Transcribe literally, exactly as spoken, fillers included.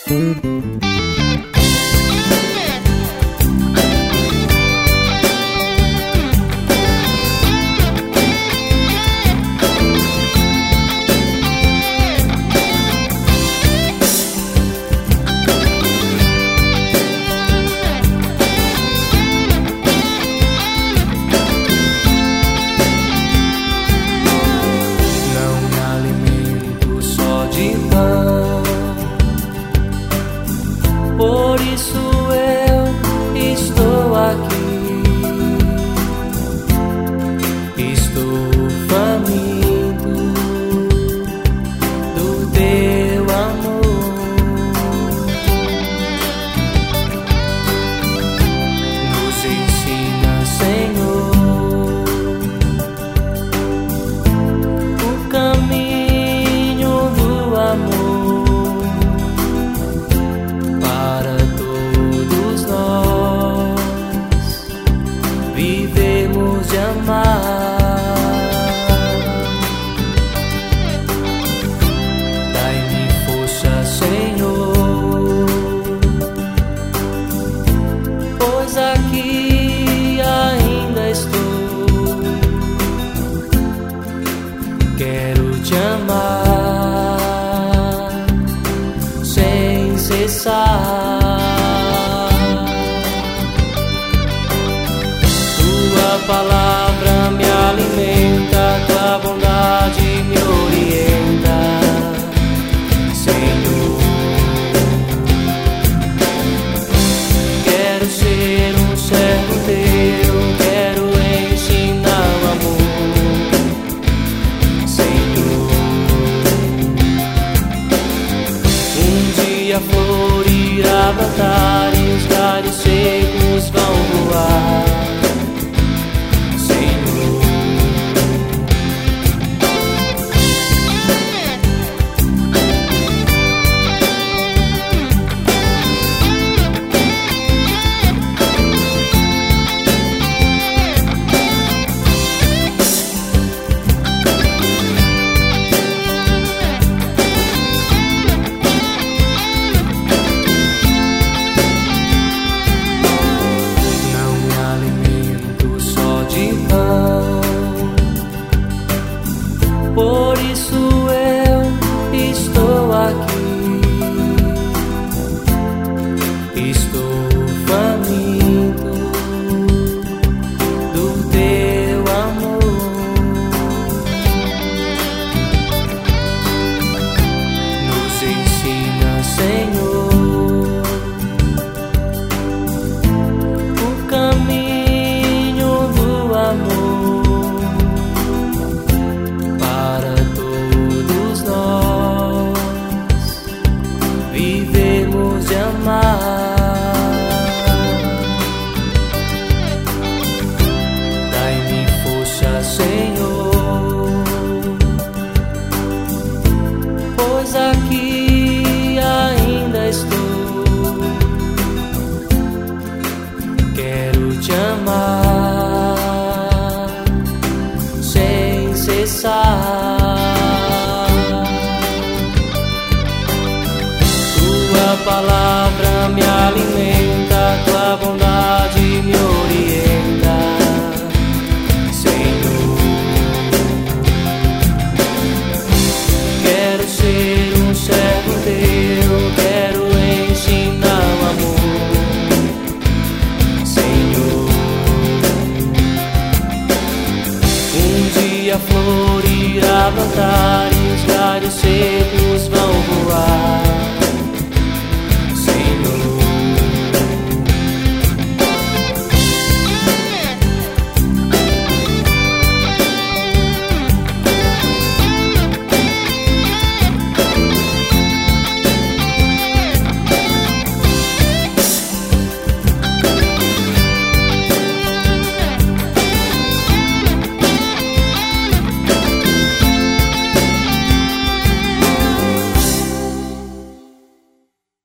Por isso eu estou aqui, estou faminto do teu amor. Nos ensina, Senhor, o caminho do amor. Vivemos de amar. Dai-me força, Senhor, pois aqui ainda estou. Quero te amar sem cessar. Tua palavra me alimenta, tua bondade me orienta, Senhor. Quero ser um servo teu, quero ensinar o amor, Senhor. Um dia florirá, brotar e os galhos secos vão voar. Por isso eu estou aqui, estou faminto do teu amor. Nos ensina, Senhor, o caminho do amor. Vivemos de amar. Dai-me força, Senhor, pois aqui ainda estou. Quero te amar sem cessar. Tua palavra me alimenta, tua bondade me orienta, Senhor. Quero ser um servo teu, quero ensinar o amor, Senhor. Um dia florirá, brotar e os galhos secos